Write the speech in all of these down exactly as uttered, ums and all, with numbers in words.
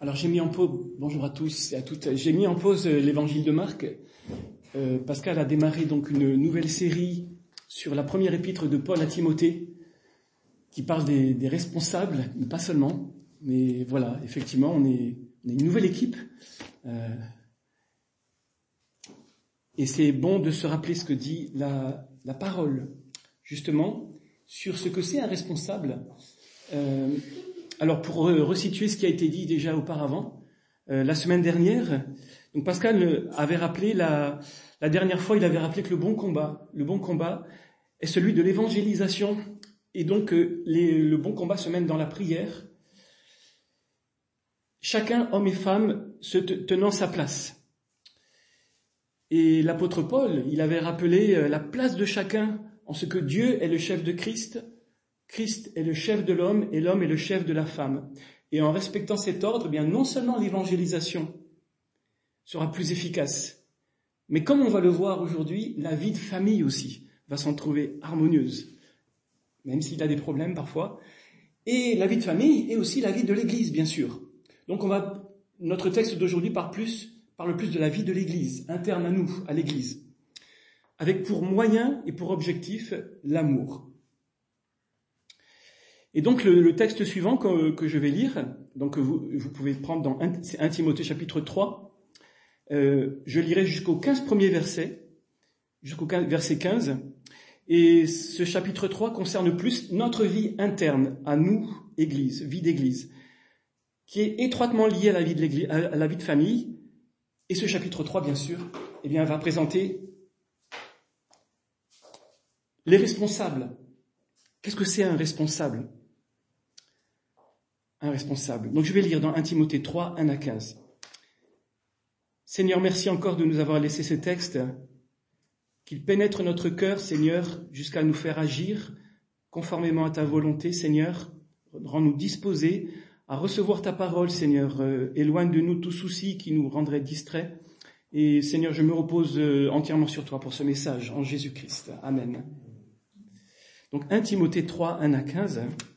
Alors j'ai mis en pause, bonjour à tous et à toutes, j'ai mis en pause l'évangile de Marc. Euh, Pascal a démarré donc une nouvelle série sur la première épître de Paul à Timothée, qui parle des, des responsables, mais pas seulement. Mais voilà, effectivement, on est, on est une nouvelle équipe. Euh, et c'est bon de se rappeler ce que dit la, la parole, justement, sur ce que c'est un responsable. Euh, Alors, pour resituer ce qui a été dit déjà auparavant, euh, la semaine dernière, donc Pascal avait rappelé, la, la dernière fois, il avait rappelé que le bon combat, le bon combat est celui de l'évangélisation, et donc euh, les, le bon combat se mène dans la prière, chacun, homme et femme, se tenant sa place. Et l'apôtre Paul, il avait rappelé euh, la place de chacun en ce que Dieu est le chef de Christ, Christ est le chef de l'homme et l'homme est le chef de la femme. Et en respectant cet ordre, eh bien non seulement l'évangélisation sera plus efficace, mais comme on va le voir aujourd'hui, la vie de famille aussi va s'en trouver harmonieuse, même s'il a des problèmes parfois. Et la vie de famille et aussi la vie de l'Église, bien sûr. Donc on va, notre texte d'aujourd'hui parle plus, parle plus de la vie de l'Église, interne à nous, à l'Église, avec pour moyen et pour objectif l'amour. Et donc le, le texte suivant que, que je vais lire, donc vous, vous pouvez prendre dans un Timothée chapitre trois, euh, je lirai jusqu'au quinze premiers versets, jusqu'au verset quinze, et ce chapitre trois concerne plus notre vie interne, à nous, Église, vie d'Église, qui est étroitement liée à la vie de l'Église, à la vie de famille, et ce chapitre trois, bien sûr, eh bien, va présenter les responsables. Qu'est-ce que c'est un responsable ? Un responsable. Donc je vais lire dans un Timothée trois, un à quinze. Seigneur, merci encore de nous avoir laissé ce texte, qu'il pénètre notre cœur, Seigneur, jusqu'à nous faire agir conformément à ta volonté, Seigneur. Rends-nous disposés à recevoir ta parole, Seigneur. Euh, éloigne de nous tout souci qui nous rendrait distraits. Et Seigneur, je me repose euh, entièrement sur toi pour ce message, en Jésus-Christ. Amen. Donc un Timothée trois, un à quinze.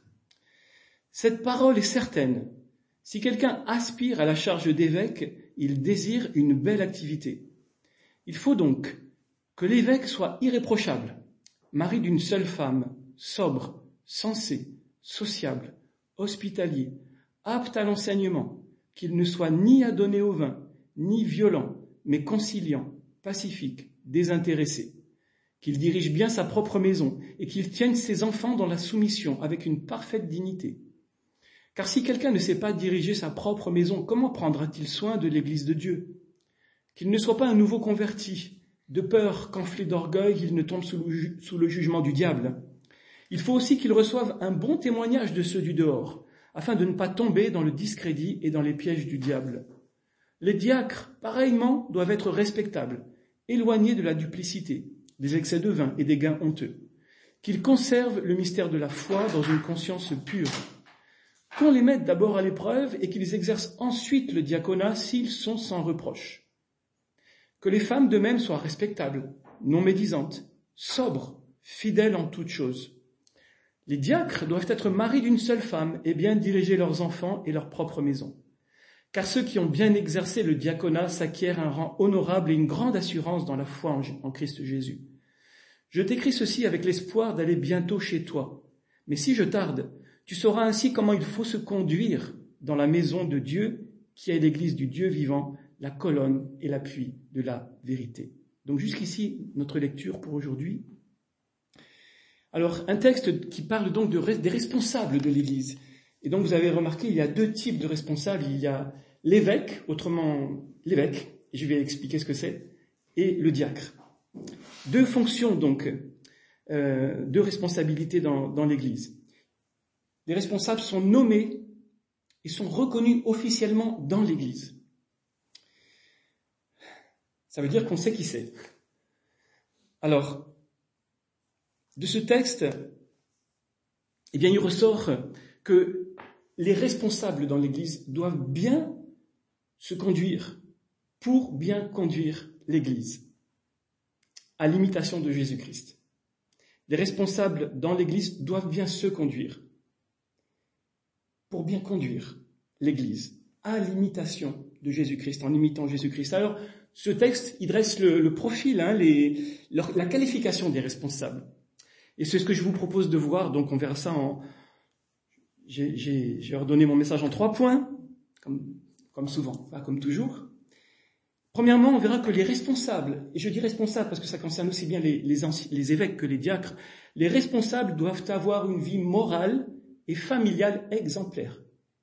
Cette parole est certaine. Si quelqu'un aspire à la charge d'évêque, il désire une belle activité. Il faut donc que l'évêque soit irréprochable, mari d'une seule femme, sobre, sensé, sociable, hospitalier, apte à l'enseignement, qu'il ne soit ni adonné au vin, ni violent, mais conciliant, pacifique, désintéressé, qu'il dirige bien sa propre maison et qu'il tienne ses enfants dans la soumission avec une parfaite dignité. Car si quelqu'un ne sait pas diriger sa propre maison, comment prendra-t-il soin de l'Église de Dieu ? Qu'il ne soit pas un nouveau converti, de peur qu'enflé d'orgueil, il ne tombe sous le, sous le jugement du diable. Il faut aussi qu'il reçoive un bon témoignage de ceux du dehors, afin de ne pas tomber dans le discrédit et dans les pièges du diable. Les diacres, pareillement, doivent être respectables, éloignés de la duplicité, des excès de vin et des gains honteux. Qu'ils conservent le mystère de la foi dans une conscience pure. Qu'on les mette d'abord à l'épreuve et qu'ils exercent ensuite le diaconat s'ils sont sans reproche. Que les femmes de même soient respectables, non médisantes, sobres, fidèles en toutes choses. Les diacres doivent être maris d'une seule femme et bien diriger leurs enfants et leur propre maison. Car ceux qui ont bien exercé le diaconat s'acquièrent un rang honorable et une grande assurance dans la foi en, en Christ Jésus. Je t'écris ceci avec l'espoir d'aller bientôt chez toi. Mais si je tarde, tu sauras ainsi comment il faut se conduire dans la maison de Dieu, qui est l'église du Dieu vivant, la colonne et l'appui de la vérité. Donc jusqu'ici, notre lecture pour aujourd'hui. Alors, un texte qui parle donc de, des responsables de l'Église. Et donc, vous avez remarqué, il y a deux types de responsables. Il y a l'évêque, autrement l'évêque, je vais expliquer ce que c'est, et le diacre. Deux fonctions, donc, euh, deux responsabilités dans, dans l'Église. Les responsables sont nommés et sont reconnus officiellement dans l'Église. Ça veut dire qu'on sait qui c'est. Alors, de ce texte, eh bien, il ressort que les responsables dans l'Église doivent bien se conduire pour bien conduire l'Église, à l'imitation de Jésus-Christ. Les responsables dans l'Église doivent bien se conduire pour bien conduire l'Église, à l'imitation de Jésus-Christ, en imitant Jésus-Christ. Alors, ce texte, il dresse le, le profil, hein, les, leur, la qualification des responsables. Et c'est ce que je vous propose de voir, donc on verra ça en... J'ai, j'ai, j'ai redonné mon message en trois points, comme, comme souvent, pas comme toujours. Premièrement, on verra que les responsables, et je dis responsables parce que ça concerne aussi bien les, les, anci- les évêques que les diacres, les responsables doivent avoir une vie morale et familiale exemplaire.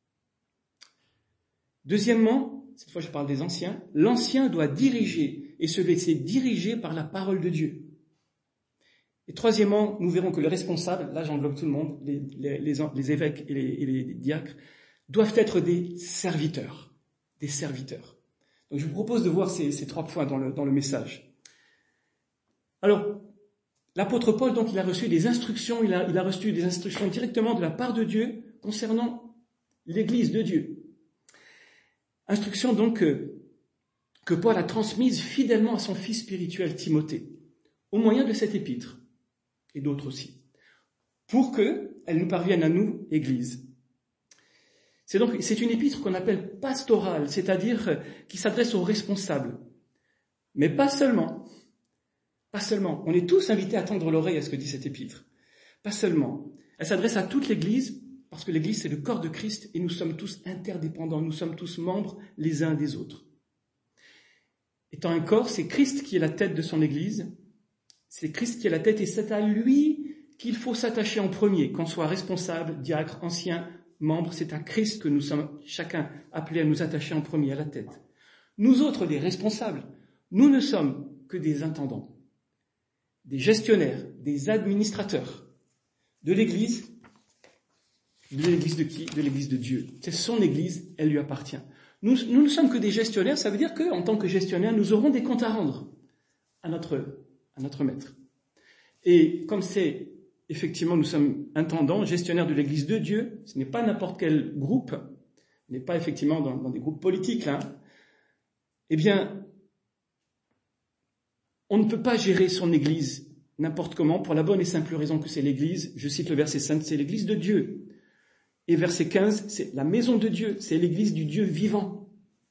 Deuxièmement, cette fois je parle des anciens, l'ancien doit diriger et se laisser diriger par la parole de Dieu. Et troisièmement, nous verrons que les responsables, là j'englobe tout le monde, les, les, les, les évêques et les, et les diacres, doivent être des serviteurs, des serviteurs. Donc je vous propose de voir ces, ces trois points dans le, dans le message. Alors, l'apôtre Paul, donc, il a reçu des instructions, il a, il a reçu des instructions directement de la part de Dieu concernant l'Église de Dieu. Instructions donc que, que Paul a transmises fidèlement à son fils spirituel Timothée, au moyen de cette épître, et d'autres aussi, pour qu'elle nous parvienne à nous, Église. C'est donc, c'est une épître qu'on appelle pastorale, c'est-à-dire qui s'adresse aux responsables. Mais pas seulement. Pas seulement. On est tous invités à tendre l'oreille à ce que dit cette épître. Pas seulement. Elle s'adresse à toute l'Église, parce que l'Église c'est le corps de Christ et nous sommes tous interdépendants, nous sommes tous membres les uns des autres. Étant un corps, c'est Christ qui est la tête de son Église, c'est Christ qui est la tête et c'est à lui qu'il faut s'attacher en premier, qu'on soit responsable, diacre, ancien, membre, c'est à Christ que nous sommes chacun appelés à nous attacher en premier à la tête. Nous autres, les responsables, nous ne sommes que des intendants, des gestionnaires, des administrateurs de l'Église. De l'Église de qui? De l'Église de Dieu. C'est son Église, elle lui appartient. Nous, nous ne sommes que des gestionnaires, ça veut dire qu'en tant que gestionnaires, nous aurons des comptes à rendre à notre, à notre maître. Et comme c'est, effectivement, nous sommes intendants, gestionnaires de l'Église de Dieu, ce n'est pas n'importe quel groupe, ce n'est pas effectivement dans, dans des groupes politiques, là, eh bien, on ne peut pas gérer son Église n'importe comment, pour la bonne et simple raison que c'est l'Église, je cite le verset cinq, c'est l'Église de Dieu. Et verset quinze, c'est la maison de Dieu, c'est l'Église du Dieu vivant.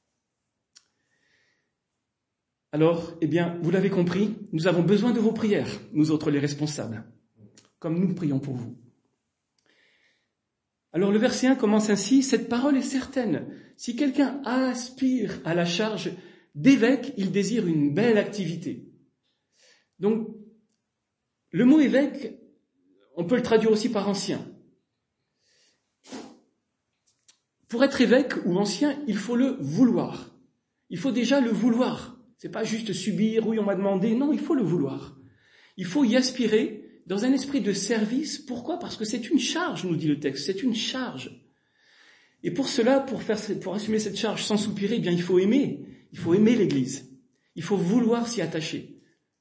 Alors, eh bien, vous l'avez compris, nous avons besoin de vos prières, nous autres les responsables, comme nous prions pour vous. Alors le verset un commence ainsi, cette parole est certaine. Si quelqu'un aspire à la charge d'évêque, il désire une belle activité. Donc, le mot évêque, on peut le traduire aussi par ancien. Pour être évêque ou ancien, il faut le vouloir. Il faut déjà le vouloir. C'est pas juste subir, oui, on m'a demandé. Non, il faut le vouloir. Il faut y aspirer dans un esprit de service. Pourquoi? Parce que c'est une charge, nous dit le texte. C'est une charge. Et pour cela, pour faire, pour assumer cette charge sans soupirer, eh bien, il faut aimer. Il faut aimer l'Église. Il faut vouloir s'y attacher.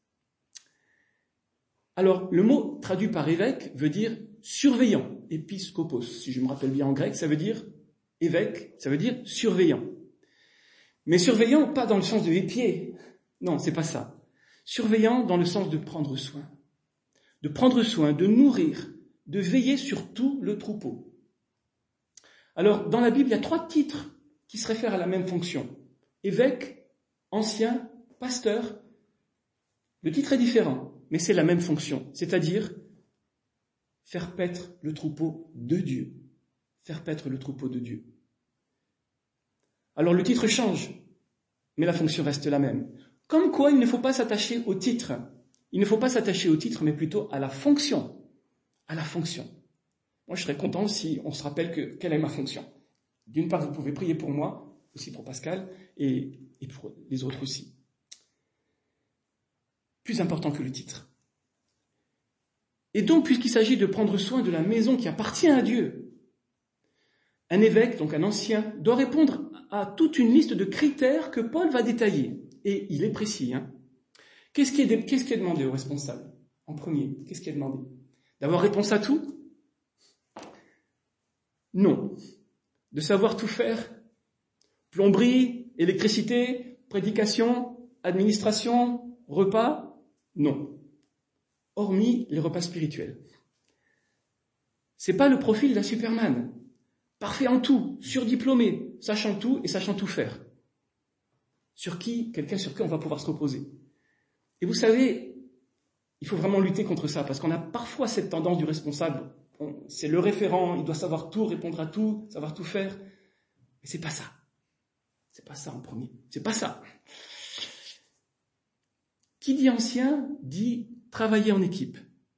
Alors, le mot traduit par évêque veut dire surveillant, épiskopos, si je me rappelle bien en grec, ça veut dire évêque, ça veut dire surveillant. Mais surveillant, pas dans le sens de épier, non, c'est pas ça. Surveillant dans le sens de prendre soin, de prendre soin, de nourrir, de veiller sur tout le troupeau. Alors, dans la Bible, il y a trois titres qui se réfèrent à la même fonction. Évêque, ancien, pasteur. Le titre est différent, mais c'est la même fonction, c'est-à-dire faire paître le troupeau de Dieu. Faire paître le troupeau de Dieu. Alors le titre change, mais la fonction reste la même. Comme quoi, il ne faut pas s'attacher au titre. Il ne faut pas s'attacher au titre, mais plutôt à la fonction. À la fonction. Moi, je serais content si on se rappelle que quelle est ma fonction. D'une part, vous pouvez prier pour moi, aussi pour Pascal, et, et pour les autres aussi. Plus important que le titre. Et donc, puisqu'il s'agit de prendre soin de la maison qui appartient à Dieu, un évêque, donc un ancien, doit répondre à toute une liste de critères que Paul va détailler. Et il est précis. Hein. Qu'est-ce qui est, qu'est-ce qui est demandé aux responsables? En premier, qu'est-ce qui est demandé? D'avoir réponse à tout? Non. De savoir tout faire? Plomberie, électricité, prédication, administration, repas? Non. Hormis les repas spirituels. C'est pas le profil d'un Superman. Parfait en tout, surdiplômé, sachant tout et sachant tout faire. Sur qui, quelqu'un sur qui on va pouvoir se reposer. Et vous savez, il faut vraiment lutter contre ça, parce qu'on a parfois cette tendance du responsable. On, c'est le référent, il doit savoir tout, répondre à tout, savoir tout faire. Mais c'est pas ça. C'est pas ça en premier. C'est pas ça. Qui dit ancien, dit travailler en équipe.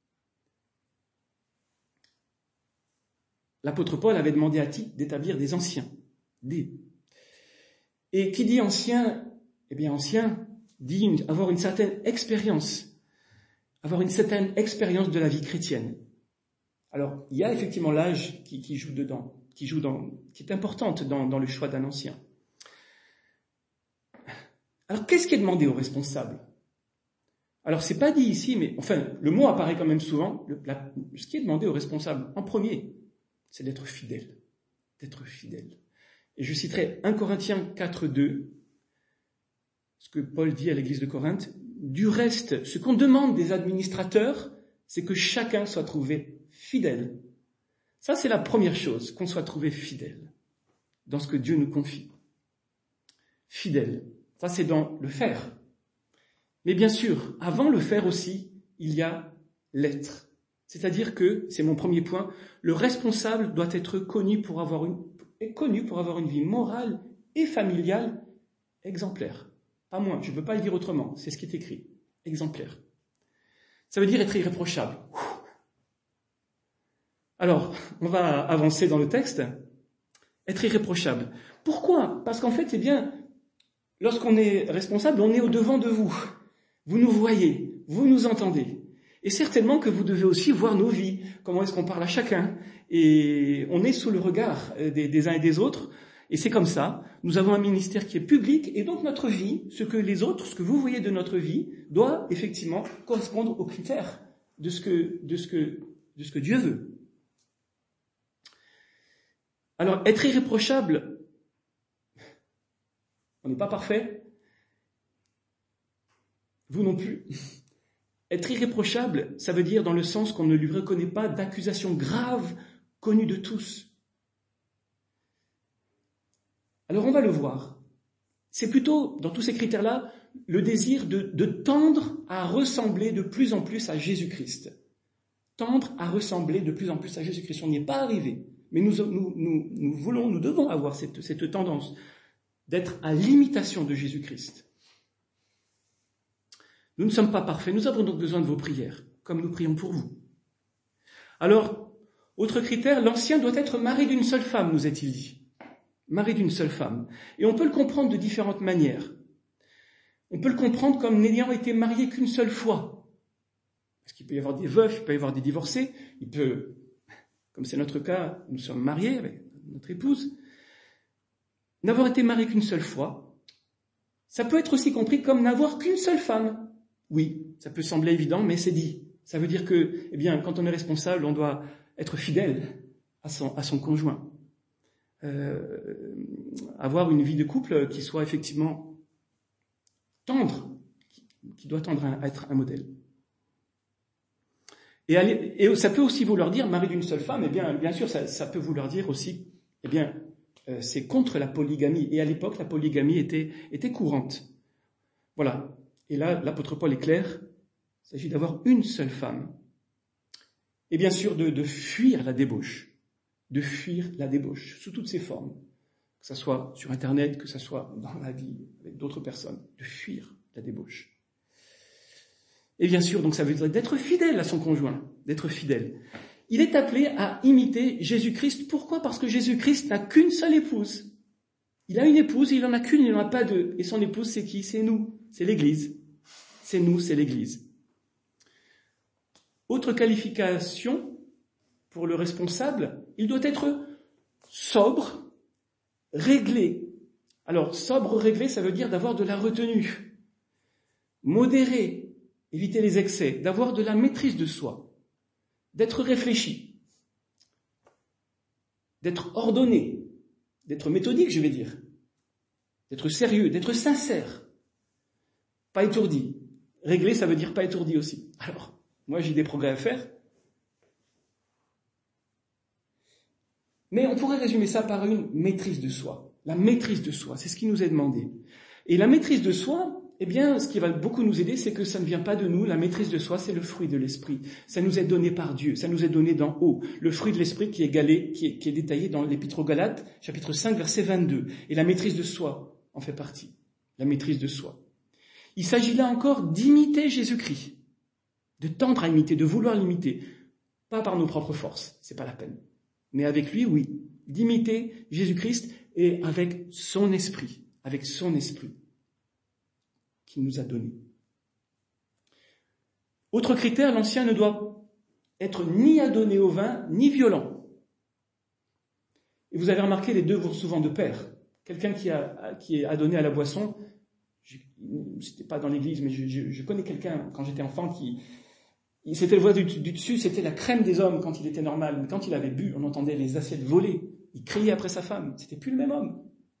L'apôtre Paul avait demandé à Tite d'établir des anciens. Des. Et qui dit ancien, eh bien ancien, dit une, avoir une certaine expérience. Avoir une certaine expérience de la vie chrétienne. Alors, il y a effectivement l'âge qui, qui joue dedans, qui joue dans, qui est importante dans, dans le choix d'un ancien. Alors, qu'est-ce qui est demandé aux responsables? Alors, c'est pas dit ici, mais enfin, le mot apparaît quand même souvent. Le, la, ce qui est demandé aux responsables, en premier, c'est d'être fidèle. D'être fidèle. Et je citerai un Corinthiens quatre, deux, ce que Paul dit à l'église de Corinthe. Du reste, ce qu'on demande des administrateurs, c'est que chacun soit trouvé fidèle. Ça, c'est la première chose, qu'on soit trouvé fidèle dans ce que Dieu nous confie. Fidèle. Ça, c'est dans le faire. Mais bien sûr, avant le faire aussi, il y a l'être. C'est-à-dire que, c'est mon premier point, le responsable doit être connu pour avoir une, est connu pour avoir une vie morale et familiale exemplaire. Pas moins, je ne veux pas le dire autrement, c'est ce qui est écrit. Exemplaire. Ça veut dire être irréprochable. Alors, on va avancer dans le texte. Être irréprochable. Pourquoi? Parce qu'en fait, c'est bien, lorsqu'on est responsable, on est au-devant de vous. Vous nous voyez, vous nous entendez. Et certainement que vous devez aussi voir nos vies, comment est-ce qu'on parle à chacun. Et on est sous le regard des, des uns et des autres. Et c'est comme ça, nous avons un ministère qui est public, et donc notre vie, ce que les autres, ce que vous voyez de notre vie, doit effectivement correspondre aux critères de ce que, de ce que, de ce que Dieu veut. Alors, être irréprochable, on n'est pas parfait, vous non plus. Être irréprochable, ça veut dire dans le sens qu'on ne lui reconnaît pas d'accusation grave connue de tous. Alors on va le voir. C'est plutôt, dans tous ces critères-là, le désir de, de tendre à ressembler de plus en plus à Jésus-Christ. Tendre à ressembler de plus en plus à Jésus-Christ. On n'y est pas arrivé. Mais nous, nous, nous, nous voulons, nous devons avoir cette, cette tendance d'être à l'imitation de Jésus-Christ. Nous ne sommes pas parfaits. Nous avons donc besoin de vos prières, comme nous prions pour vous. Alors, autre critère, l'ancien doit être mari d'une seule femme, nous est-il dit. Mari d'une seule femme. Et on peut le comprendre de différentes manières. On peut le comprendre comme n'ayant été marié qu'une seule fois. Parce qu'il peut y avoir des veufs, il peut y avoir des divorcés, il peut, comme c'est notre cas, nous sommes mariés avec notre épouse, n'avoir été marié qu'une seule fois. Ça peut être aussi compris comme n'avoir qu'une seule femme. Oui, ça peut sembler évident, mais c'est dit. Ça veut dire que, eh bien, quand on est responsable, on doit être fidèle à son, à son conjoint. Euh, avoir une vie de couple qui soit effectivement tendre, qui, qui doit tendre à être un modèle. Et, aller, et ça peut aussi vouloir dire, mari d'une seule femme, eh bien, bien sûr, ça, ça peut vouloir dire aussi, eh bien, euh, c'est contre la polygamie. Et à l'époque, la polygamie était, était courante. Voilà. Et là, l'apôtre Paul est clair, il s'agit d'avoir une seule femme. Et bien sûr, de, de fuir la débauche. De fuir la débauche, sous toutes ses formes. Que ce soit sur Internet, que ce soit dans la vie avec d'autres personnes. De fuir la débauche. Et bien sûr, donc ça veut dire d'être fidèle à son conjoint, d'être fidèle. Il est appelé à imiter Jésus-Christ. Pourquoi? Parce que Jésus-Christ n'a qu'une seule épouse. Il a une épouse, il n'en a qu'une, il n'en a pas deux. Et son épouse, c'est qui? C'est nous, c'est l'Église. C'est nous, c'est l'Église. Autre qualification pour le responsable, il doit être sobre, réglé. Alors, sobre, réglé, ça veut dire d'avoir de la retenue. Modéré, éviter les excès, d'avoir de la maîtrise de soi, d'être réfléchi, d'être ordonné, d'être méthodique, je vais dire, d'être sérieux, d'être sincère, pas étourdi. Réglé, ça veut dire pas étourdi aussi. Alors, moi j'ai des progrès à faire, mais on pourrait résumer ça par une maîtrise de soi. La maîtrise de soi, c'est ce qui nous est demandé. Et la maîtrise de soi, eh bien, ce qui va beaucoup nous aider, c'est que ça ne vient pas de nous. La maîtrise de soi, c'est le fruit de l'esprit. Ça nous est donné par Dieu, ça nous est donné d'en haut. Le fruit de l'esprit qui est, galé, qui est, qui est détaillé dans l'Épître aux Galates, chapitre cinq, verset vingt-deux. Et la maîtrise de soi en fait partie. La maîtrise de soi. Il s'agit là encore d'imiter Jésus-Christ. De tendre à imiter, de vouloir l'imiter. Pas par nos propres forces, c'est pas la peine. Mais avec lui, oui. D'imiter Jésus-Christ et avec son esprit. Avec son esprit qu'il nous a donné. Autre critère, l'ancien ne doit être ni adonné au vin, ni violent. Et vous avez remarqué, les deux vont souvent de pair. Quelqu'un qui, a, qui est adonné à la boisson, je, c'était pas dans l'église, mais je, je, je connais quelqu'un, quand j'étais enfant, qui il, c'était le voix du, du dessus, c'était la crème des hommes quand il était normal. Mais quand il avait bu, on entendait les assiettes voler. Il criait après sa femme. C'était plus le même homme.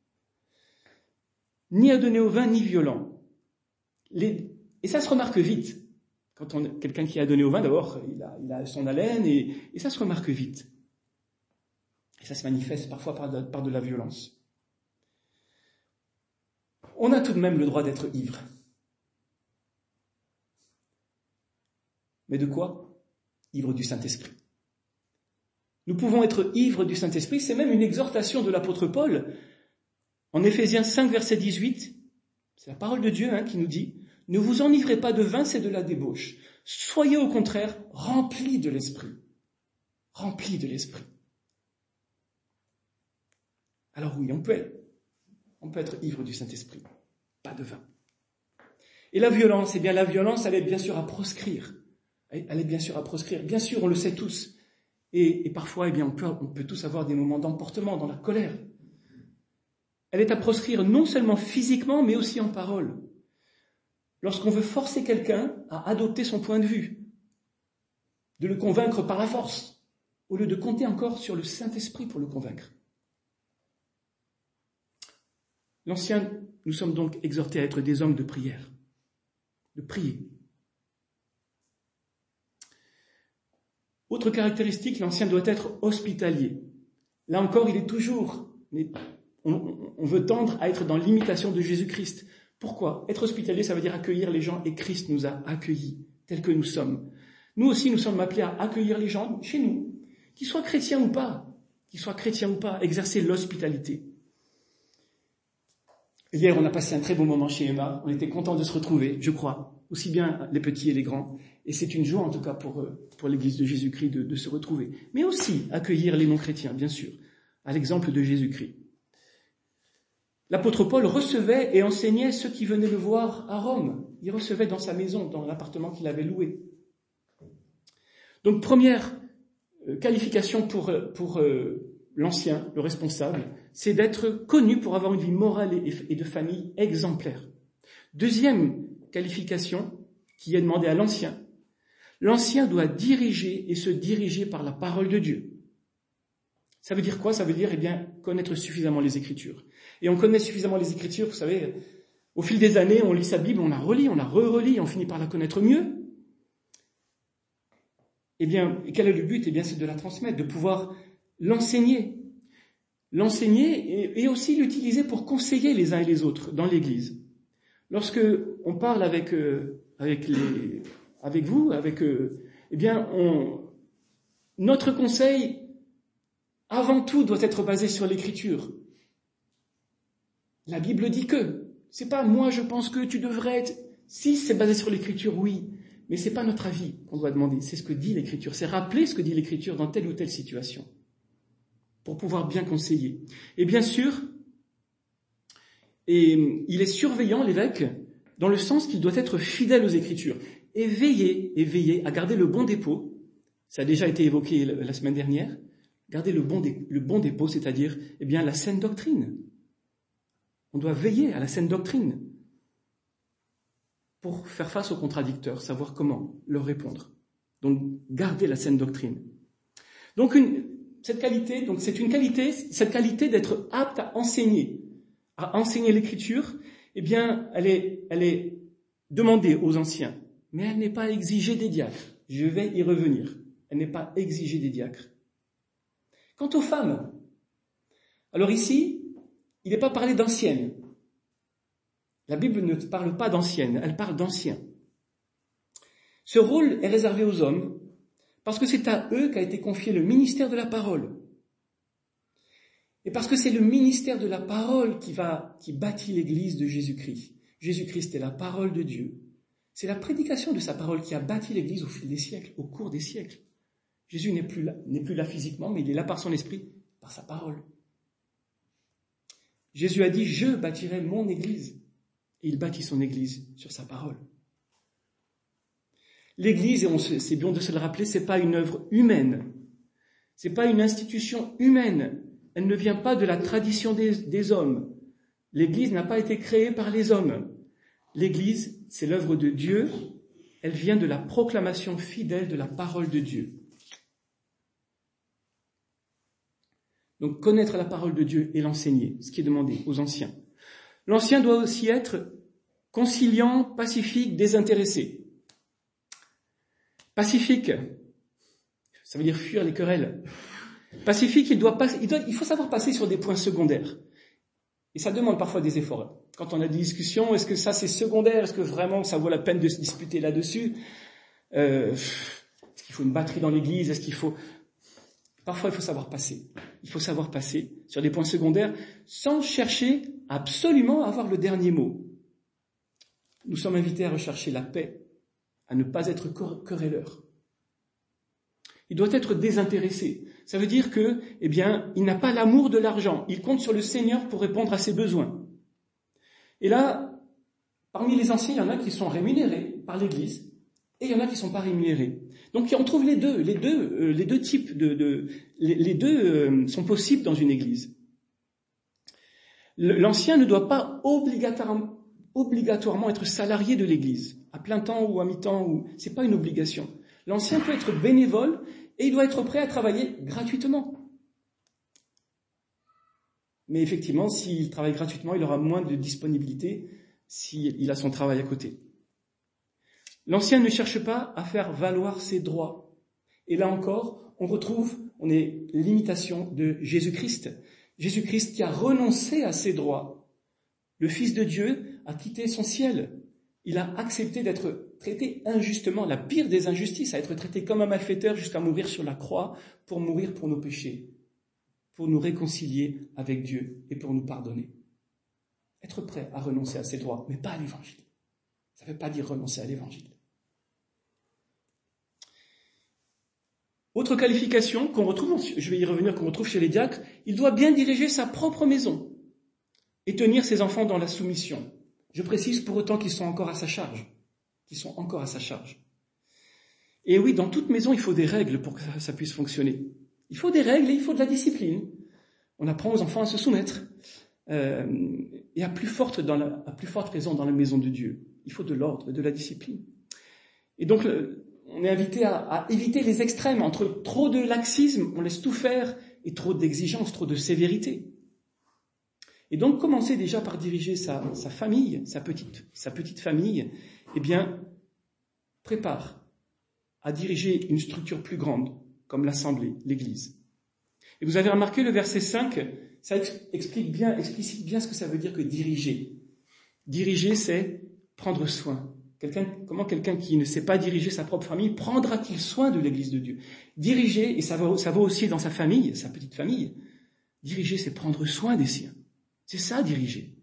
Ni adonné au vin, ni violent. Les, et ça se remarque vite. Quand on quelqu'un qui est adonné au vin, d'abord, il a, il a son haleine, et, et ça se remarque vite. Et ça se manifeste parfois par de, par de la violence. On a tout de même le droit d'être ivre. Mais de quoi? Ivre du Saint-Esprit. Nous pouvons être ivres du Saint-Esprit, c'est même une exhortation de l'apôtre Paul. En Éphésiens cinq, verset dix-huit, c'est la parole de Dieu hein, qui nous dit « Ne vous enivrez pas de vin, c'est de la débauche. Soyez au contraire remplis de l'Esprit. » Remplis de l'Esprit. Alors oui, on peut être, on peut être ivre du Saint-Esprit, pas de vin. Et la violence, eh bien la violence, elle est bien sûr à proscrire. Elle est bien sûr à proscrire. Bien sûr, on le sait tous. Et, et parfois, eh bien, on peut, on peut tous avoir des moments d'emportement dans la colère. Elle est à proscrire non seulement physiquement, mais aussi en parole. Lorsqu'on veut forcer quelqu'un à adopter son point de vue, de le convaincre par la force, au lieu de compter encore sur le Saint-Esprit pour le convaincre. L'Ancien, nous sommes donc exhortés à être des hommes de prière, de prier. Autre caractéristique, l'Ancien doit être hospitalier. Là encore, il est toujours, mais on, on veut tendre à être dans l'imitation de Jésus-Christ. Pourquoi? Être hospitalier, ça veut dire accueillir les gens, et Christ nous a accueillis, tels que nous sommes. Nous aussi, nous sommes appelés à accueillir les gens chez nous, qu'ils soient chrétiens ou pas, qu'ils soient chrétiens ou pas, exercer l'hospitalité. Hier, on a passé un très beau moment chez Emma, on était contents de se retrouver, je crois, aussi bien les petits et les grands, et c'est une joie en tout cas pour, pour l'Église de Jésus-Christ de, de se retrouver. Mais aussi accueillir les non-chrétiens, bien sûr, à l'exemple de Jésus-Christ. L'apôtre Paul recevait et enseignait ceux qui venaient le voir à Rome. Il recevait dans sa maison, dans l'appartement qu'il avait loué. Donc première qualification pour, pour euh, l'ancien, le responsable, c'est d'être connu pour avoir une vie morale et, et de famille exemplaire. Deuxième qualification qui est demandée à l'ancien, l'ancien doit diriger et se diriger par la parole de Dieu. Ça veut dire quoi? Ça veut dire, eh bien, connaître suffisamment les Écritures. Et on connaît suffisamment les Écritures, vous savez, au fil des années, on lit sa Bible, on la relit, on la re-relit, on finit par la connaître mieux. Eh bien, quel est le but? Eh bien, c'est de la transmettre, de pouvoir l'enseigner. L'enseigner et, et aussi l'utiliser pour conseiller les uns et les autres dans l'Église. Lorsque on parle avec, euh, avec, les, avec vous, avec, euh, eh bien, on, notre conseil, avant tout, doit être basé sur l'Écriture. La Bible dit que. C'est pas moi je pense que tu devrais être. Si c'est basé sur l'Écriture, oui. Mais c'est pas notre avis qu'on doit demander. C'est ce que dit l'Écriture. C'est rappeler ce que dit l'Écriture dans telle ou telle situation. Pour pouvoir bien conseiller. Et bien sûr, et il est surveillant, l'évêque, dans le sens qu'il doit être fidèle aux Écritures. Et veiller, et veiller à garder le bon dépôt. Ça a déjà été évoqué la semaine dernière. Garder le bon, dé, le bon dépôt, c'est-à-dire, eh bien, la saine doctrine. On doit veiller à la saine doctrine pour faire face aux contradicteurs, savoir comment leur répondre. Donc, garder la saine doctrine. Donc, une, cette qualité, donc c'est une qualité, cette qualité d'être apte à enseigner, à enseigner l'Écriture, eh bien, elle est, elle est demandée aux anciens, mais elle n'est pas exigée des diacres. Je vais y revenir. Elle n'est pas exigée des diacres. Quant aux femmes, alors ici, il n'est pas parlé d'ancienne. La Bible ne parle pas d'ancienne, elle parle d'ancien. Ce rôle est réservé aux hommes parce que c'est à eux qu'a été confié le ministère de la parole. Et parce que c'est le ministère de la parole qui va, qui bâtit l'Église de Jésus-Christ. Jésus-Christ est la parole de Dieu. C'est la prédication de sa parole qui a bâti l'Église au fil des siècles, au cours des siècles. Jésus n'est plus là, n'est plus là physiquement, mais il est là par son esprit, par sa parole. Jésus a dit « Je bâtirai mon Église ». Et il bâtit son Église sur sa parole. L'Église, et on se, c'est bon de se le rappeler, c'est pas une œuvre humaine. C'est pas une institution humaine. Elle ne vient pas de la tradition des, des hommes. L'Église n'a pas été créée par les hommes. L'Église, c'est l'œuvre de Dieu. Elle vient de la proclamation fidèle de la parole de Dieu. Donc, connaître la parole de Dieu et l'enseigner, ce qui est demandé aux anciens. L'ancien doit aussi être conciliant, pacifique, désintéressé. Pacifique, ça veut dire fuir les querelles. Pacifique, il, doit pas, il, doit, il faut savoir passer sur des points secondaires. Et ça demande parfois des efforts. Quand on a des discussions, est-ce que ça c'est secondaire? Est-ce que vraiment ça vaut la peine de se disputer là-dessus? euh, Est-ce qu'il faut une batterie dans l'église? Est-ce qu'il faut... Parfois, il faut savoir passer. Il faut savoir passer sur des points secondaires sans chercher absolument à avoir le dernier mot. Nous sommes invités à rechercher la paix, à ne pas être querelleur. Il doit être désintéressé. Ça veut dire que, eh bien, il n'a pas l'amour de l'argent. Il compte sur le Seigneur pour répondre à ses besoins. Et là, parmi les anciens, il y en a qui sont rémunérés par l'Église et il y en a qui ne sont pas rémunérés. Donc, on trouve les deux, les deux, euh, les deux types de, de les, les deux euh, sont possibles dans une Église. L'ancien ne doit pas obligatoirement, obligatoirement être salarié de l'Église, à plein temps ou à mi-temps, ou c'est pas une obligation. L'ancien peut être bénévole et il doit être prêt à travailler gratuitement. Mais effectivement, s'il travaille gratuitement, il aura moins de disponibilité s'il a son travail à côté. L'ancien ne cherche pas à faire valoir ses droits. Et là encore, on retrouve, on est l'imitation de Jésus-Christ. Jésus-Christ qui a renoncé à ses droits. Le Fils de Dieu a quitté son ciel. Il a accepté d'être traité injustement, la pire des injustices, à être traité comme un malfaiteur jusqu'à mourir sur la croix pour mourir pour nos péchés, pour nous réconcilier avec Dieu et pour nous pardonner. Être prêt à renoncer à ses droits, mais pas à l'évangile. Ça ne veut pas dire renoncer à l'évangile. Autre qualification qu'on retrouve, je vais y revenir, qu'on retrouve chez les diacres, il doit bien diriger sa propre maison et tenir ses enfants dans la soumission. Je précise pour autant qu'ils sont encore à sa charge, qu'ils sont encore à sa charge. Et oui, dans toute maison, il faut des règles pour que ça, ça puisse fonctionner. Il faut des règles et il faut de la discipline. On apprend aux enfants à se soumettre. Euh, et à plus forte dans la, à plus forte raison dans la maison de Dieu. Il faut de l'ordre, de la discipline. Et donc, le, on est invité à, à éviter les extrêmes. Entre trop de laxisme, on laisse tout faire, et trop d'exigence, trop de sévérité. Et donc, commencer déjà par diriger sa, sa famille, sa petite, sa petite famille, eh bien, prépare à diriger une structure plus grande, comme l'Assemblée, l'Église. Et vous avez remarqué le verset cinq, ça explique bien, explicite bien ce que ça veut dire que diriger. Diriger, c'est prendre soin. Quelqu'un, comment quelqu'un qui ne sait pas diriger sa propre famille prendra-t-il soin de l'Église de Dieu? Diriger, et ça va, ça va aussi dans sa famille, sa petite famille, diriger, c'est prendre soin des siens. C'est ça, diriger.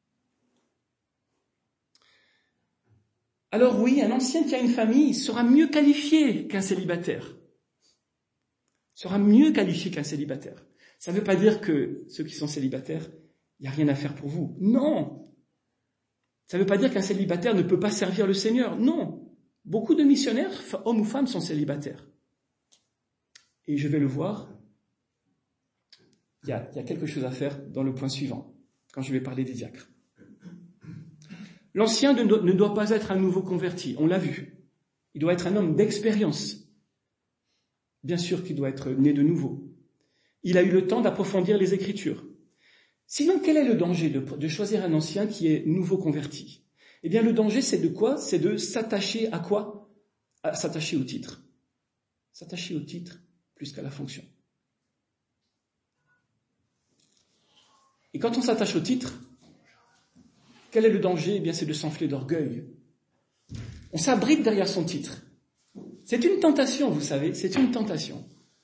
Alors oui, un ancien qui a une famille sera mieux qualifié qu'un célibataire. Sera mieux qualifié qu'un célibataire. Ça ne veut pas dire que ceux qui sont célibataires, il n'y a rien à faire pour vous. Non. Ça ne veut pas dire qu'un célibataire ne peut pas servir le Seigneur. Non. Beaucoup de missionnaires, hommes ou femmes, sont célibataires. Et je vais le voir, il y a, il y a quelque chose à faire dans le point suivant, quand je vais parler des diacres. L'ancien ne doit, ne doit pas être un nouveau converti, on l'a vu. Il doit être un homme d'expérience. Bien sûr qu'il doit être né de nouveau. Il a eu le temps d'approfondir les Écritures. Sinon, quel est le danger de, de choisir un ancien qui est nouveau converti? Eh bien, le danger, c'est de quoi? C'est de s'attacher à quoi? À s'attacher au titre. S'attacher au titre plus qu'à la fonction. Et quand on s'attache au titre, quel est le danger? Eh bien, c'est de s'enfler d'orgueil. On s'abrite derrière son titre. C'est une tentation, vous savez, c'est une tentation.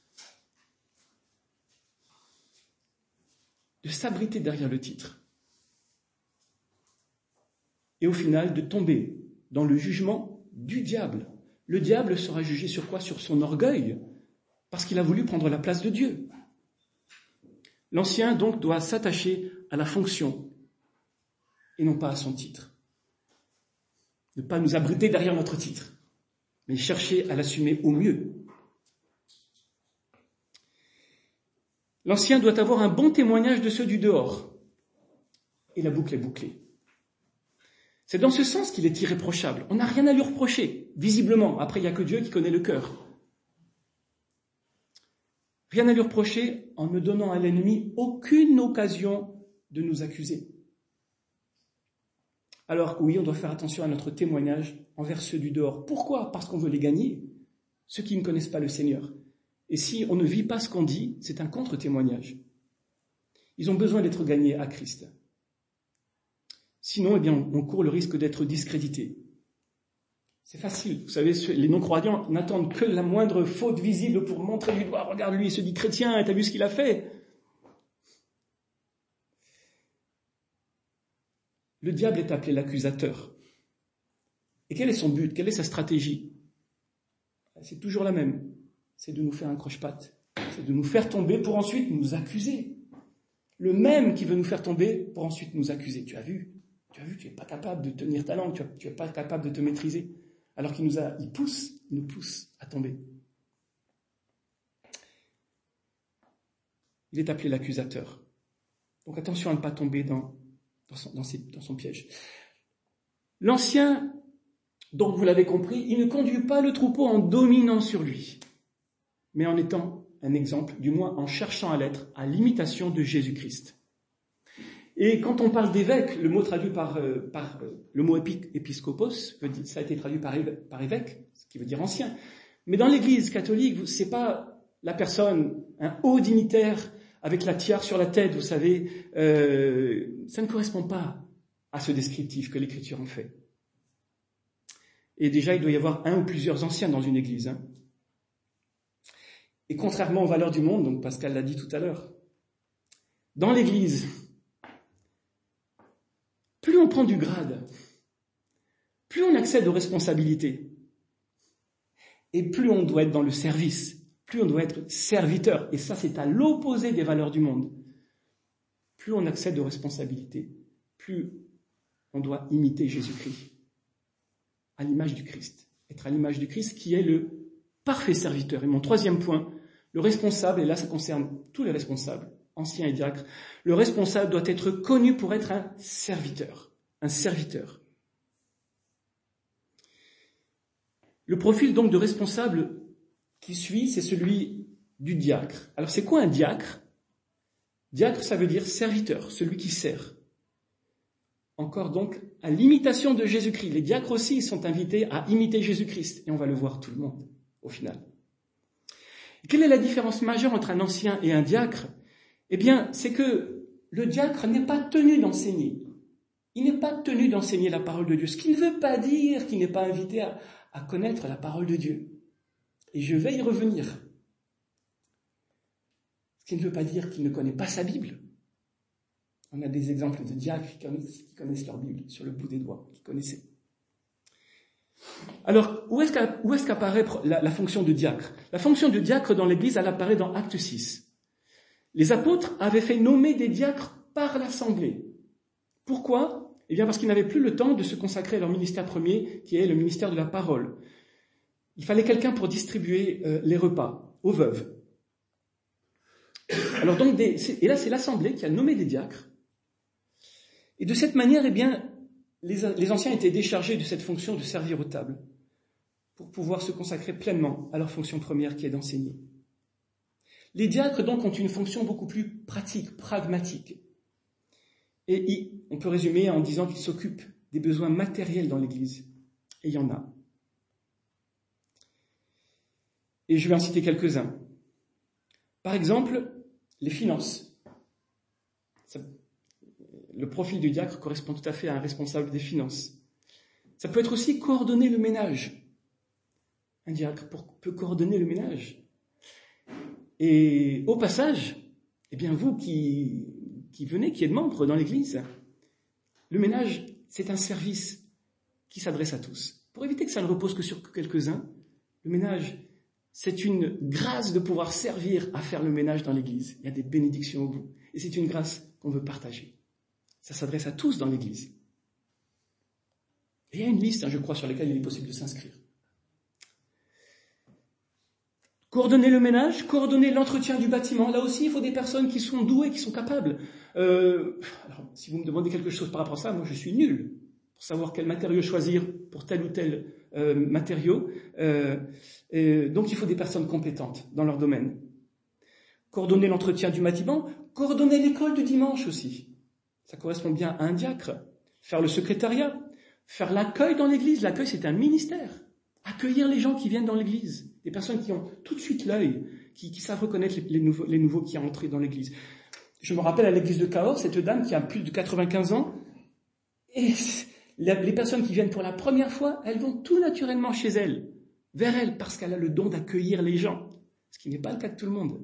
De s'abriter derrière le titre. Et au final, de tomber dans le jugement du diable. Le diable sera jugé sur quoi? Sur son orgueil, parce qu'il a voulu prendre la place de Dieu. L'ancien, donc, doit s'attacher à la fonction et non pas à son titre. Ne pas nous abriter derrière notre titre, mais chercher à l'assumer au mieux. L'ancien doit avoir un bon témoignage de ceux du dehors. Et la boucle est bouclée. C'est dans ce sens qu'il est irréprochable. On n'a rien à lui reprocher, visiblement. Après, il n'y a que Dieu qui connaît le cœur. Rien à lui reprocher en ne donnant à l'ennemi aucune occasion de nous accuser. Alors oui, on doit faire attention à notre témoignage envers ceux du dehors. Pourquoi? Parce qu'on veut les gagner, ceux qui ne connaissent pas le Seigneur. Et si on ne vit pas ce qu'on dit, c'est un contre-témoignage. Ils ont besoin d'être gagnés à Christ. Sinon, eh bien, on court le risque d'être discrédité. C'est facile. Vous savez, les non-croyants n'attendent que la moindre faute visible pour montrer du doigt. Regarde lui, il se dit chrétien, t'as vu ce qu'il a fait? Le diable est appelé l'accusateur. Et quel est son but? Quelle est sa stratégie? C'est toujours la même. C'est de nous faire un croche-patte. C'est de nous faire tomber pour ensuite nous accuser. Le même qui veut nous faire tomber pour ensuite nous accuser. Tu as vu? Tu as vu, tu n'es pas capable de tenir ta langue, tu n'es pas capable de te maîtriser. Alors qu'il nous a, il pousse, il nous pousse à tomber. Il est appelé l'accusateur. Donc attention à ne pas tomber dans, dans, son, dans, ses, dans son piège. L'ancien, donc vous l'avez compris, il ne conduit pas le troupeau en dominant sur lui, mais en étant un exemple, du moins en cherchant à l'être, à l'imitation de Jésus-Christ. Et quand on parle d'évêque, le mot traduit par, euh, par euh, le mot épiscopos, ça a été traduit par, par évêque, ce qui veut dire ancien. Mais dans l'Église catholique, c'est pas la personne, un haut dignitaire avec la tiare sur la tête, vous savez, euh, ça ne correspond pas à ce descriptif que l'Écriture en fait. Et déjà, il doit y avoir un ou plusieurs anciens dans une Église. Hein. Et contrairement aux valeurs du monde, donc Pascal l'a dit tout à l'heure, dans l'Église, plus on prend du grade, plus on accède aux responsabilités, et plus on doit être dans le service, plus on doit être serviteur. Et ça, c'est à l'opposé des valeurs du monde. Plus on accède aux responsabilités, plus on doit imiter Jésus-Christ, à l'image du Christ. Être à l'image du Christ qui est le parfait serviteur. Et mon troisième point, le responsable, et là ça concerne tous les responsables, anciens et diacres, le responsable doit être connu pour être un serviteur. Un serviteur. Le profil donc de responsable qui suit, c'est celui du diacre. Alors c'est quoi un diacre? Diacre, ça veut dire serviteur, celui qui sert. Encore donc à l'imitation de Jésus-Christ. Les diacres aussi sont invités à imiter Jésus-Christ. Et on va le voir tout le monde, au final. Et quelle est la différence majeure entre un ancien et un diacre? Eh bien, c'est que le diacre n'est pas tenu d'enseigner. Il n'est pas tenu d'enseigner la parole de Dieu. Ce qui ne veut pas dire qu'il n'est pas invité à, à connaître la parole de Dieu. Et je vais y revenir. Ce qui ne veut pas dire qu'il ne connaît pas sa Bible. On a des exemples de diacres qui connaissent, qui connaissent leur Bible sur le bout des doigts, qui connaissaient. Alors, où est-ce, qu'a, où est-ce qu'apparaît la, la fonction de diacre? La fonction de diacre dans l'Église, elle apparaît dans Acte six. Les apôtres avaient fait nommer des diacres par l'Assemblée. Pourquoi? Eh bien parce qu'ils n'avaient plus le temps de se consacrer à leur ministère premier, qui est le ministère de la parole. Il fallait quelqu'un pour distribuer euh, les repas aux veuves. Alors donc, des, c'est, et là c'est l'Assemblée qui a nommé des diacres. Et de cette manière, eh bien, les, les anciens étaient déchargés de cette fonction de servir aux tables, pour pouvoir se consacrer pleinement à leur fonction première qui est d'enseigner. Les diacres donc ont une fonction beaucoup plus pratique, pragmatique. Et on peut résumer en disant qu'ils s'occupent des besoins matériels dans l'Église. Et il y en a. Et je vais en citer quelques-uns. Par exemple, les finances. Ça, le profil du diacre correspond tout à fait à un responsable des finances. Ça peut être aussi coordonner le ménage. Un diacre peut coordonner le ménage. Et au passage, eh bien vous qui, qui venez, qui êtes membre dans l'Église, le ménage, c'est un service qui s'adresse à tous. Pour éviter que ça ne repose que sur quelques-uns, le ménage, c'est une grâce de pouvoir servir à faire le ménage dans l'Église. Il y a des bénédictions au bout. Et c'est une grâce qu'on veut partager. Ça s'adresse à tous dans l'Église. Et il y a une liste, hein, je crois, sur laquelle il est possible de s'inscrire. Coordonner le ménage, coordonner l'entretien du bâtiment. Là aussi, il faut des personnes qui sont douées, qui sont capables. Euh, alors, si vous me demandez quelque chose par rapport à ça, moi je suis nul pour savoir quel matériau choisir pour tel ou tel euh, matériau. Euh, et donc il faut des personnes compétentes dans leur domaine. Coordonner l'entretien du bâtiment, coordonner l'école du dimanche aussi. Ça correspond bien à un diacre. Faire le secrétariat, faire l'accueil dans l'église. L'accueil, c'est un ministère. Accueillir les gens qui viennent dans l'église. Des personnes qui ont tout de suite l'œil, qui, qui savent reconnaître les, les, nouveaux, les nouveaux qui sont entrés dans l'église. Je me rappelle à l'église de Cahors, cette dame qui a plus de quatre-vingt-quinze ans, et les personnes qui viennent pour la première fois, elles vont tout naturellement chez elle, vers elle, parce qu'elle a le don d'accueillir les gens, ce qui n'est pas le cas de tout le monde.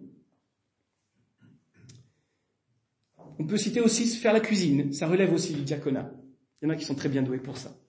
On peut citer aussi faire la cuisine, ça relève aussi du diaconat. Il y en a qui sont très bien doués pour ça.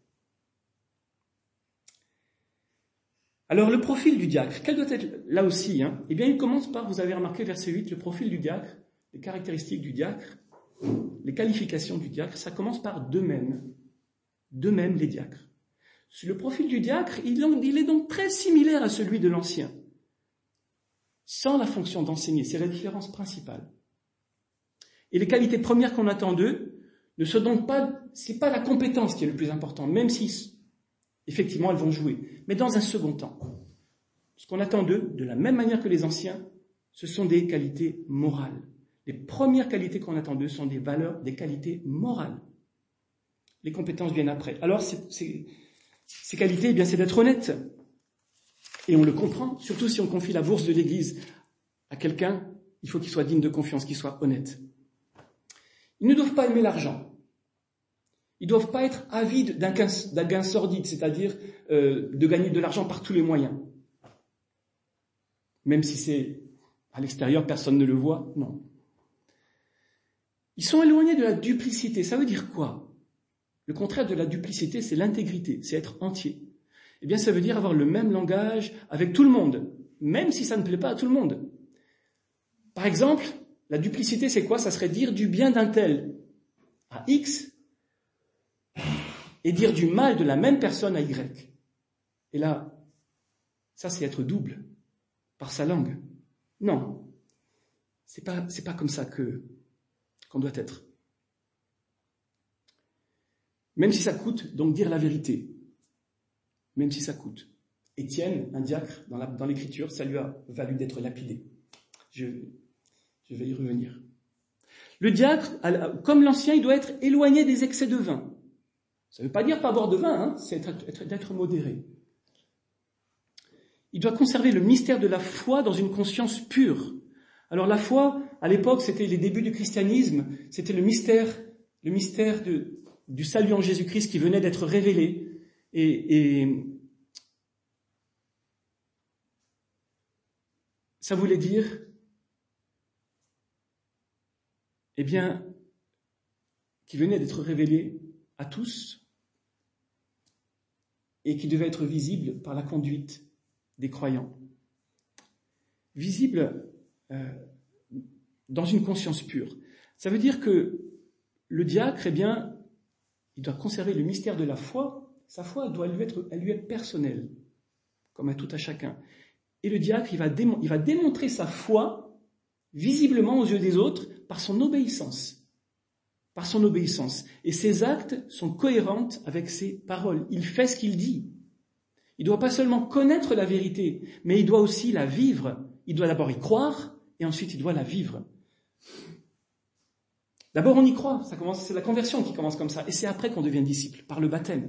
Alors le profil du diacre, quel doit être là aussi hein Eh bien il commence par, vous avez remarqué verset huit, le profil du diacre, les caractéristiques du diacre, les qualifications du diacre, ça commence par de même. De même les diacres. Le profil du diacre, il est donc très similaire à celui de l'ancien, sans la fonction d'enseigner, c'est la différence principale. Et les qualités premières qu'on attend d'eux ne sont donc pas, c'est pas la compétence qui est le plus important, même si effectivement elles vont jouer, mais dans un second temps. Ce qu'on attend d'eux, de la même manière que les anciens, ce sont des qualités morales. Les premières qualités qu'on attend d'eux sont des valeurs, des qualités morales. Les compétences viennent après. Alors, c'est, c'est, ces qualités, eh bien, c'est d'être honnête. Et on le comprend, surtout si on confie la bourse de l'Église à quelqu'un, il faut qu'il soit digne de confiance, qu'il soit honnête. Ils ne doivent pas aimer l'argent. Ils ne doivent pas être avides d'un gain, d'un gain sordide, c'est-à-dire euh, de gagner de l'argent par tous les moyens. Même si c'est à l'extérieur, personne ne le voit, non. Ils sont éloignés de la duplicité. Ça veut dire quoi ? Le contraire de la duplicité, c'est l'intégrité, c'est être entier. Eh bien, ça veut dire avoir le même langage avec tout le monde, même si ça ne plaît pas à tout le monde. Par exemple, la duplicité, c'est quoi ? Ça serait dire du bien d'un tel à X et dire du mal de la même personne à Y. Et là, ça, c'est être double par sa langue. Non, c'est pas, c'est pas comme ça que qu'on doit être. Même si ça coûte, donc dire la vérité. Même si ça coûte. Étienne, un diacre, dans, la, dans l'Écriture, ça lui a valu d'être lapidé. Je, je vais y revenir. Le diacre, comme l'ancien, il doit être éloigné des excès de vin. Ça ne veut pas dire pas boire de vin, hein, c'est être, être, d'être modéré. Il doit conserver le mystère de la foi dans une conscience pure. Alors la foi, à l'époque, c'était les débuts du christianisme, c'était le mystère, le mystère de... du salut en Jésus-Christ qui venait d'être révélé. Et, et ça voulait dire, eh bien, qui venait d'être révélé à tous et qui devait être visible par la conduite des croyants. Visible euh, dans une conscience pure. Ça veut dire que le diacre, eh bien, il doit conserver le mystère de la foi. Sa foi doit lui être, elle lui être personnelle, comme à tout à chacun. Et le diacre, il va, démon- il va démontrer sa foi visiblement aux yeux des autres par son obéissance. Par son obéissance. Et ses actes sont cohérents avec ses paroles. Il fait ce qu'il dit. Il ne doit pas seulement connaître la vérité, mais il doit aussi la vivre. Il doit d'abord y croire, et ensuite il doit la vivre. D'abord on y croit, ça commence, c'est la conversion qui commence comme ça, et c'est après qu'on devient disciple, par le baptême.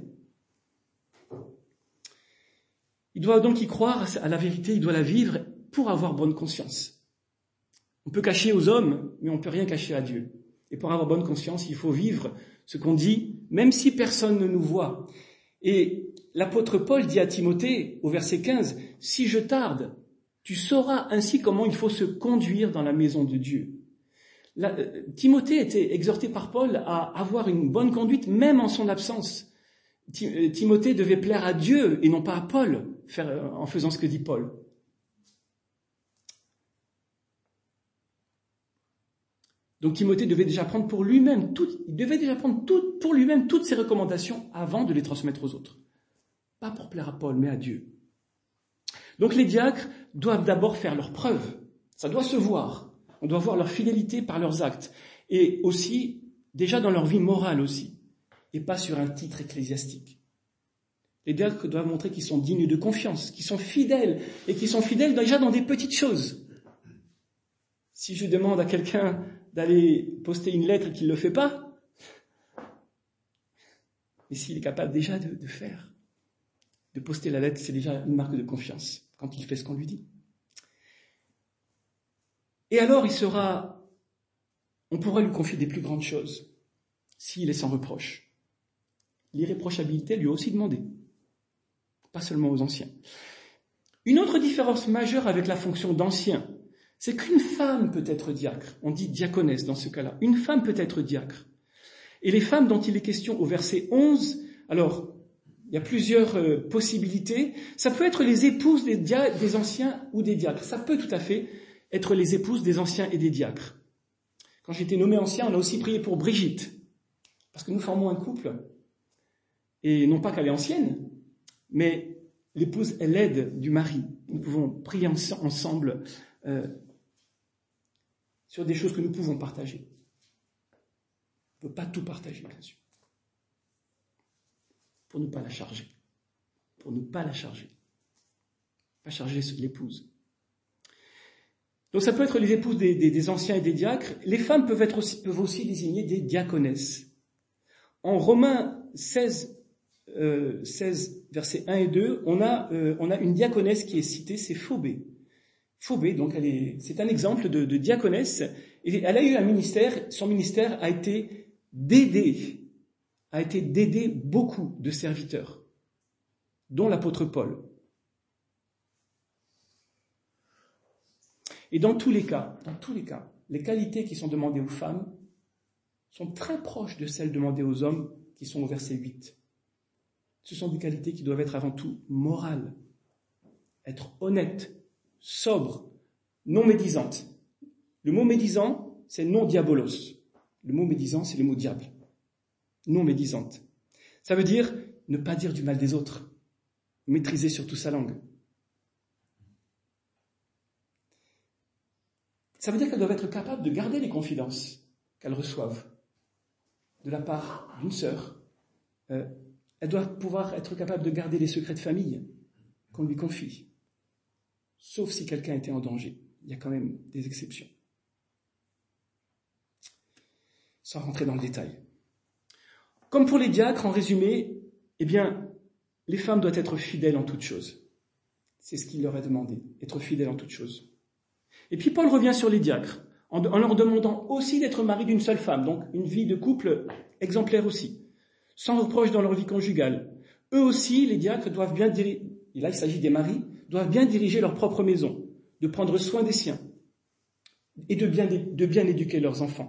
Il doit donc y croire à la vérité, il doit la vivre pour avoir bonne conscience. On peut cacher aux hommes, mais on ne peut rien cacher à Dieu. Et Et pour avoir bonne conscience, il faut vivre ce qu'on dit, même si personne ne nous voit. Et l'apôtre Paul dit à Timothée, au verset quinze, « Si je tarde, tu sauras ainsi comment il faut se conduire dans la maison de Dieu. » La, euh, Timothée était exhorté par Paul à avoir une bonne conduite, même en son absence. Timothée devait plaire à Dieu et non pas à Paul, faire, en faisant ce que dit Paul. Donc Timothée devait déjà prendre pour lui-même, tout, il devait déjà prendre tout, pour lui-même toutes ses recommandations avant de les transmettre aux autres. Pas pour plaire à Paul, mais à Dieu. Donc les diacres doivent d'abord faire leurs preuves. Ça doit se voir. On doit voir leur fidélité par leurs actes. Et aussi, déjà dans leur vie morale aussi. Et pas sur un titre ecclésiastique. Les diacres doivent montrer qu'ils sont dignes de confiance, qu'ils sont fidèles, et qu'ils sont fidèles déjà dans des petites choses. Si je demande à quelqu'un d'aller poster une lettre et qu'il ne le fait pas, mais s'il est capable déjà de, de faire, de poster la lettre, c'est déjà une marque de confiance quand il fait ce qu'on lui dit. Et alors il sera, on pourra lui confier des plus grandes choses s'il est sans reproche. L'irréprochabilité lui est aussi demandée, pas seulement aux anciens. Une autre différence majeure avec la fonction d'ancien, c'est qu'une femme peut être diacre. On dit diaconesse dans ce cas-là. Une femme peut être diacre. Et les femmes dont il est question au verset onze, alors, il y a plusieurs euh, possibilités. Ça peut être les épouses des, dia- des anciens ou des diacres. Ça peut tout à fait être les épouses des anciens et des diacres. Quand j'étais nommé ancien, on a aussi prié pour Brigitte. Parce que nous formons un couple. Et non pas qu'elle est ancienne, mais l'épouse est l'aide du mari. Nous pouvons prier ens- ensemble euh, sur des choses que nous pouvons partager. On ne peut pas tout partager, bien sûr. Pour ne pas la charger. Pour ne pas la charger. Pas charger l'épouse. Donc ça peut être les épouses des, des, des anciens et des diacres. Les femmes peuvent, être aussi, peuvent aussi désigner des diaconesses. En Romains seize, euh, seize, versets un et deux, on a, euh, on a une diaconesse qui est citée, c'est Phobé. Phobé, donc elle est, c'est un exemple de, de diaconesse, et elle a eu un ministère, son ministère a été d'aider, a été d'aider beaucoup de serviteurs, dont l'apôtre Paul. Et dans tous les cas, dans tous les cas, les qualités qui sont demandées aux femmes sont très proches de celles demandées aux hommes qui sont au verset huit. Ce sont des qualités qui doivent être avant tout morales, être honnêtes, sobres, non médisantes. Le mot médisant, c'est non diabolos. Le mot médisant, c'est le mot diable. Non médisante. Ça veut dire ne pas dire du mal des autres, maîtriser surtout sa langue. Ça veut dire qu'elles doivent être capables de garder les confidences qu'elles reçoivent de la part d'une sœur. Euh, elles doivent pouvoir être capables de garder les secrets de famille qu'on lui confie. Sauf si quelqu'un était en danger. Il y a quand même des exceptions. Sans rentrer dans le détail. Comme pour les diacres, en résumé, eh bien, les femmes doivent être fidèles en toutes choses. C'est ce qu'il leur est demandé, être fidèles en toutes choses. Et puis Paul revient sur les diacres, en, en leur demandant aussi d'être mariés d'une seule femme, donc une vie de couple exemplaire aussi, sans reproche dans leur vie conjugale. Eux aussi, les diacres, doivent bien diriger, et là il s'agit des maris, doivent bien diriger leur propre maison, de prendre soin des siens, et de bien, de bien éduquer leurs enfants.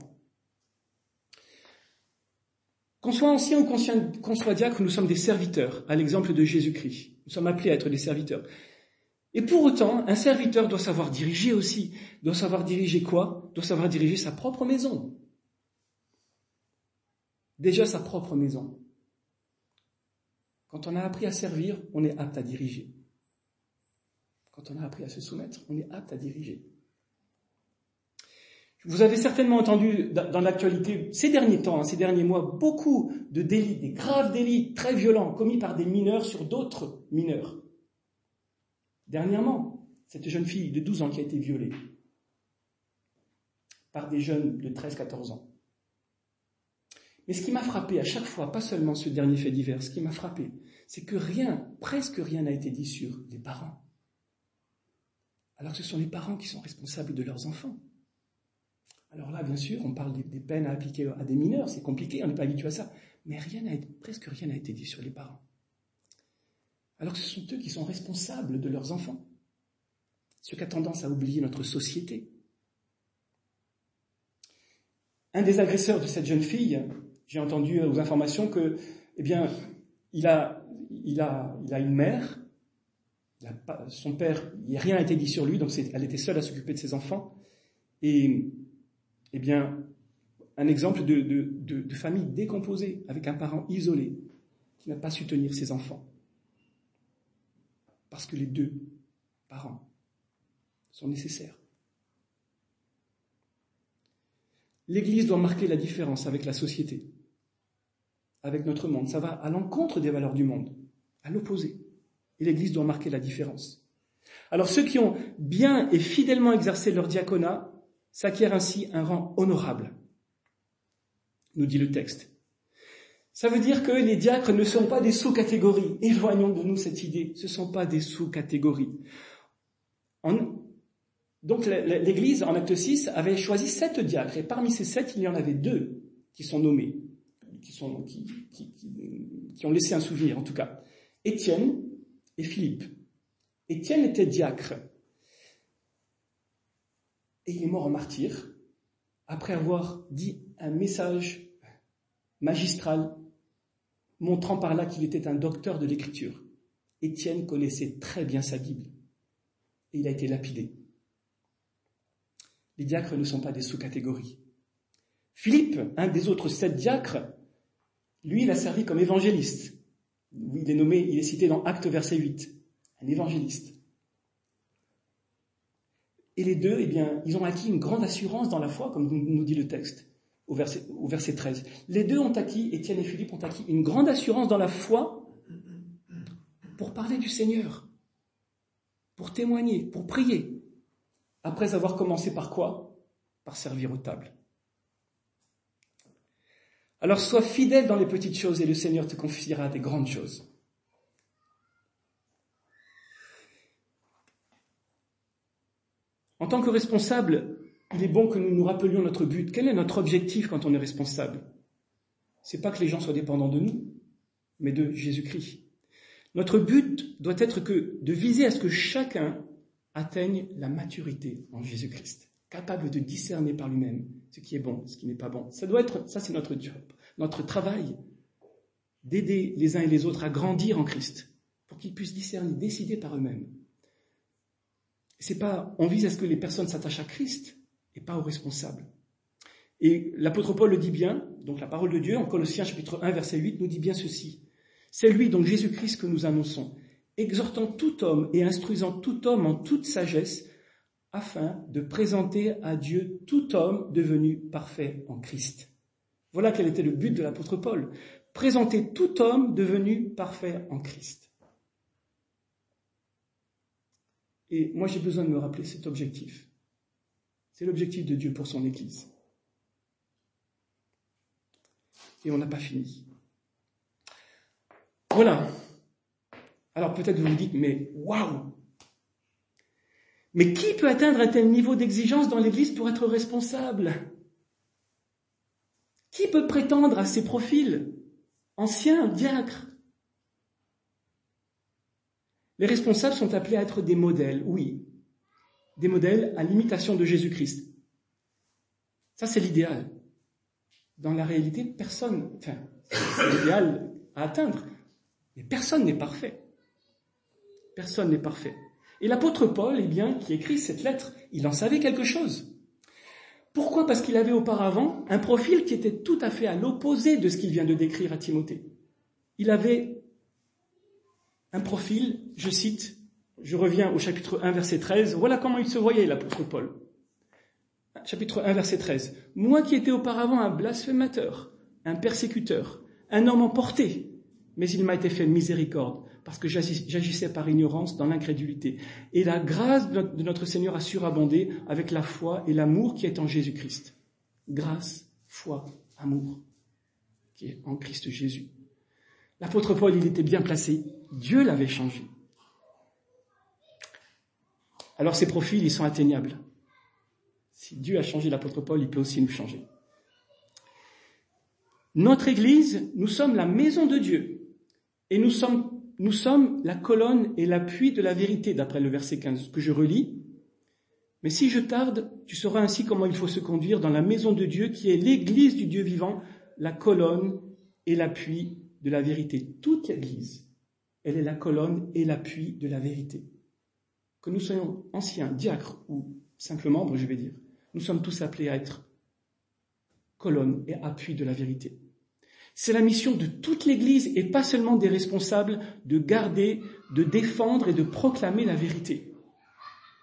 Qu'on soit ancien ou qu'on soit diacre, nous sommes des serviteurs, à l'exemple de Jésus-Christ. Nous sommes appelés à être des serviteurs. Et pour autant, un serviteur doit savoir diriger aussi. Doit savoir diriger quoi ? Doit savoir diriger sa propre maison. Déjà sa propre maison. Quand on a appris à servir, on est apte à diriger. Quand on a appris à se soumettre, on est apte à diriger. Vous avez certainement entendu dans l'actualité, ces derniers temps, hein, ces derniers mois, beaucoup de délits, des graves délits très violents commis par des mineurs sur d'autres mineurs. Dernièrement, cette jeune fille de douze ans qui a été violée par des jeunes de treize à quatorze ans. Mais ce qui m'a frappé à chaque fois, pas seulement ce dernier fait divers, ce qui m'a frappé, c'est que rien, presque rien n'a été dit sur les parents. Alors que ce sont les parents qui sont responsables de leurs enfants. Alors là, bien sûr, on parle des, des peines à appliquer à des mineurs, c'est compliqué, on n'est pas habitué à ça. Mais rien n'a été, presque rien n'a été dit sur les parents. Alors que ce sont eux qui sont responsables de leurs enfants. Ce qui a tendance à oublier notre société. Un des agresseurs de cette jeune fille, j'ai entendu aux informations que, eh bien, il a, il a, il a une mère, il a pas, son père, rien n'a été dit sur lui, donc c'est, elle était seule à s'occuper de ses enfants. Et, eh bien, un exemple de, de, de, de famille décomposée, avec un parent isolé, qui n'a pas su tenir ses enfants. Parce que les deux parents sont nécessaires. L'Église doit marquer la différence avec la société, avec notre monde. Ça va à l'encontre des valeurs du monde, à l'opposé. Et l'Église doit marquer la différence. Alors ceux qui ont bien et fidèlement exercé leur diaconat s'acquièrent ainsi un rang honorable, nous dit le texte. Ça veut dire que les diacres ne sont pas des sous-catégories. Éloignons de nous cette idée. Ce ne sont pas des sous-catégories. En... Donc l'Église, en acte six, avait choisi sept diacres. Et parmi ces sept, il y en avait deux qui sont nommés, qui, sont, qui, qui, qui, qui ont laissé un souvenir en tout cas. Étienne et Philippe. Étienne était diacre. Et il est mort en martyr, après avoir dit un message magistral, montrant par là qu'il était un docteur de l'écriture. Étienne connaissait très bien sa Bible. Et il a été lapidé. Les diacres ne sont pas des sous-catégories. Philippe, un des autres sept diacres, lui, il a servi comme évangéliste. Il est nommé, il est cité dans Actes verset huit. Un évangéliste. Et les deux, eh bien, ils ont acquis une grande assurance dans la foi, comme nous dit le texte, au verset, au verset treize. Les deux ont acquis, Étienne et Philippe ont acquis une grande assurance dans la foi pour parler du Seigneur, pour témoigner, pour prier, après avoir commencé par quoi ? Par servir aux tables. Alors sois fidèle dans les petites choses et le Seigneur te confiera des grandes choses. En tant que responsable, il est bon que nous nous rappelions notre but. Quel est notre objectif quand on est responsable ? C'est pas que les gens soient dépendants de nous, mais de Jésus-Christ. Notre but doit être que de viser à ce que chacun atteigne la maturité en Jésus-Christ, capable de discerner par lui-même ce qui est bon, ce qui n'est pas bon. Ça doit être, ça c'est notre job, notre travail, d'aider les uns et les autres à grandir en Christ, pour qu'ils puissent discerner, décider par eux-mêmes. C'est pas, on vise à ce que les personnes s'attachent à Christ et pas aux responsables. Et l'apôtre Paul le dit bien, donc la parole de Dieu, en Colossiens chapitre un, verset huit, nous dit bien ceci. C'est lui, donc Jésus-Christ, que nous annonçons, exhortant tout homme et instruisant tout homme en toute sagesse, afin de présenter à Dieu tout homme devenu parfait en Christ. Voilà quel était le but de l'apôtre Paul. Présenter tout homme devenu parfait en Christ. Et moi, j'ai besoin de me rappeler cet objectif. C'est l'objectif de Dieu pour son Église. Et on n'a pas fini. Voilà. Alors peut-être vous vous dites, mais waouh! Mais qui peut atteindre un tel niveau d'exigence dans l'Église pour être responsable ? Qui peut prétendre à ces profils ? Anciens, diacres ? Les responsables sont appelés à être des modèles, oui. Des modèles à l'imitation de Jésus-Christ. Ça, c'est l'idéal. Dans la réalité, personne, enfin, c'est l'idéal à atteindre, mais personne n'est parfait. Personne n'est parfait. Et l'apôtre Paul, eh bien, qui écrit cette lettre, il en savait quelque chose. Pourquoi ? Parce qu'il avait auparavant un profil qui était tout à fait à l'opposé de ce qu'il vient de décrire à Timothée. Il avait un profil, je cite, je reviens au chapitre un, verset treize, voilà comment il se voyait, l'apôtre Paul. Chapitre un, verset treize. « Moi qui étais auparavant un blasphémateur, un persécuteur, un homme emporté, mais il m'a été fait miséricorde, parce que j'agissais par ignorance dans l'incrédulité. Et la grâce de notre Seigneur a surabondé avec la foi et l'amour qui est en Jésus-Christ. » Grâce, foi, amour, qui est en Christ Jésus. L'apôtre Paul, il était bien placé. Dieu l'avait changé. Alors ces profils, ils sont atteignables. Si Dieu a changé l'apôtre Paul, il peut aussi nous changer. Notre Église, nous sommes la maison de Dieu. Et nous sommes, nous sommes la colonne et l'appui de la vérité, d'après le verset quinze, que je relis. Mais si je tarde, tu sauras ainsi comment il faut se conduire dans la maison de Dieu, qui est l'Église du Dieu vivant, la colonne et l'appui de la vérité. Toute l'Église, elle est la colonne et l'appui de la vérité. Que nous soyons anciens, diacres ou simples membres, je vais dire, nous sommes tous appelés à être colonne et appui de la vérité. C'est la mission de toute l'Église et pas seulement des responsables de garder, de défendre et de proclamer la vérité. Comment ?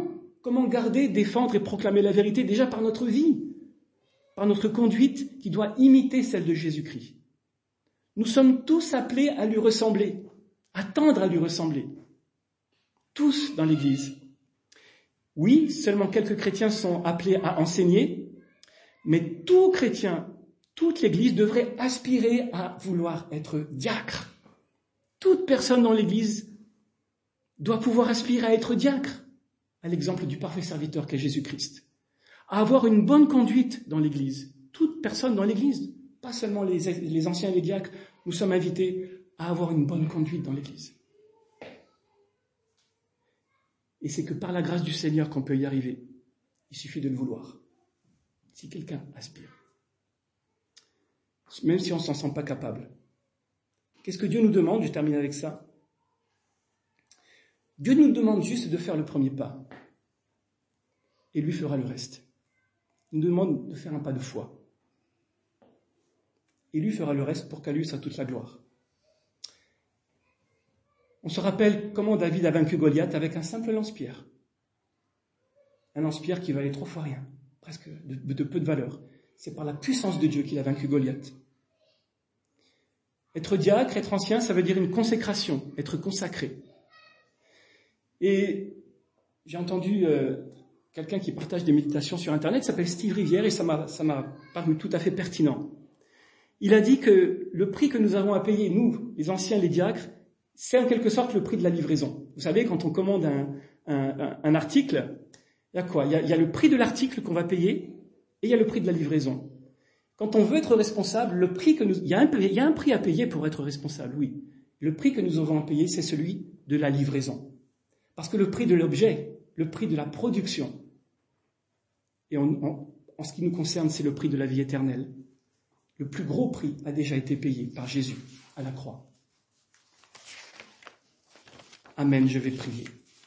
Comment garder, défendre et proclamer la vérité ? Déjà par notre vie, par notre conduite qui doit imiter celle de Jésus-Christ. Nous sommes tous appelés à lui ressembler, à tendre à lui ressembler. Tous dans l'Église. Oui, seulement quelques chrétiens sont appelés à enseigner, mais tout chrétien, toute l'Église devrait aspirer à vouloir être diacre. Toute personne dans l'Église doit pouvoir aspirer à être diacre, à l'exemple du parfait serviteur qu'est Jésus-Christ. À avoir une bonne conduite dans l'Église. Toute personne dans l'Église, pas seulement les, les anciens et les diacres, nous sommes invités à avoir une bonne conduite dans l'Église. Et c'est que par la grâce du Seigneur qu'on peut y arriver. Il suffit de le vouloir. Si quelqu'un aspire. Même si on ne s'en sent pas capable. Qu'est-ce que Dieu nous demande ? Je termine avec ça. Dieu nous demande juste de faire le premier pas. Et lui fera le reste. Il nous demande de faire un pas de foi. Et lui fera le reste pour qu'à lui soit toute la gloire. On se rappelle comment David a vaincu Goliath avec un simple lance-pierre. Un lance-pierre qui valait trois fois rien, presque de, de peu de valeur. C'est par la puissance de Dieu qu'il a vaincu Goliath. Être diacre, être ancien, ça veut dire une consécration, être consacré. Et j'ai entendu euh, quelqu'un qui partage des méditations sur Internet, s'appelle Steve Rivière, et ça m'a, ça m'a paru tout à fait pertinent. Il a dit que le prix que nous avons à payer, nous, les anciens, les diacres, c'est en quelque sorte le prix de la livraison. Vous savez, quand on commande un, un, un, un article, il y a quoi ? il y a, il y a le prix de l'article qu'on va payer et il y a le prix de la livraison. Quand on veut être responsable, le prix que nous, il y a un, il y a un prix à payer pour être responsable, oui. Le prix que nous aurons à payer, c'est celui de la livraison. Parce que le prix de l'objet, le prix de la production, et on, on, en ce qui nous concerne, c'est le prix de la vie éternelle. Le plus gros prix a déjà été payé par Jésus à la croix. Amen, je vais prier.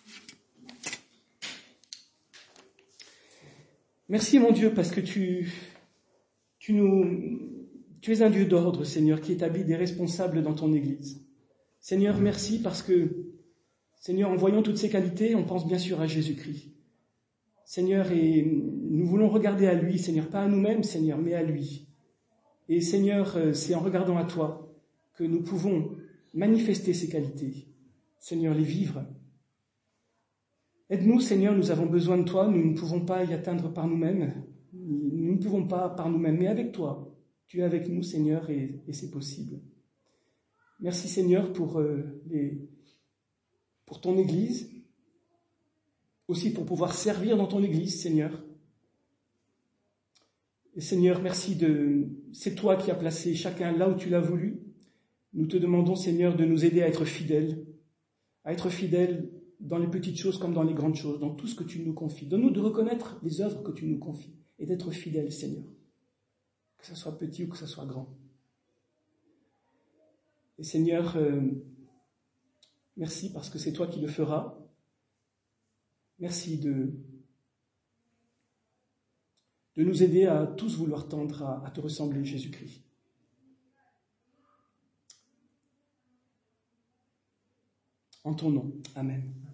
Merci mon Dieu parce que tu, tu nous, tu es un Dieu d'ordre, Seigneur, qui établit des responsables dans ton Église. Seigneur, merci parce que, Seigneur, en voyant toutes ces qualités, on pense bien sûr à Jésus-Christ. Seigneur, et nous voulons regarder à lui, Seigneur, pas à nous-mêmes, Seigneur, mais à lui. Et Seigneur, c'est en regardant à toi que nous pouvons manifester ces qualités. Seigneur, les vivre. Aide-nous, Seigneur, nous avons besoin de toi, nous ne pouvons pas y atteindre par nous-mêmes, nous ne pouvons pas par nous-mêmes, mais avec toi. Tu es avec nous, Seigneur, et, et c'est possible. Merci, Seigneur, pour, euh, les, pour ton Église, aussi pour pouvoir servir dans ton Église, Seigneur. Et Seigneur, merci de... C'est toi qui as placé chacun là où tu l'as voulu. Nous te demandons, Seigneur, de nous aider à être fidèles, à être fidèles dans les petites choses comme dans les grandes choses, dans tout ce que tu nous confies. Donne-nous de reconnaître les œuvres que tu nous confies et d'être fidèles, Seigneur, que ce soit petit ou que ce soit grand. Et Seigneur, euh, merci parce que c'est toi qui le feras. Merci de, de nous aider à tous vouloir tendre à, à te ressembler, Jésus-Christ. En ton nom. Amen.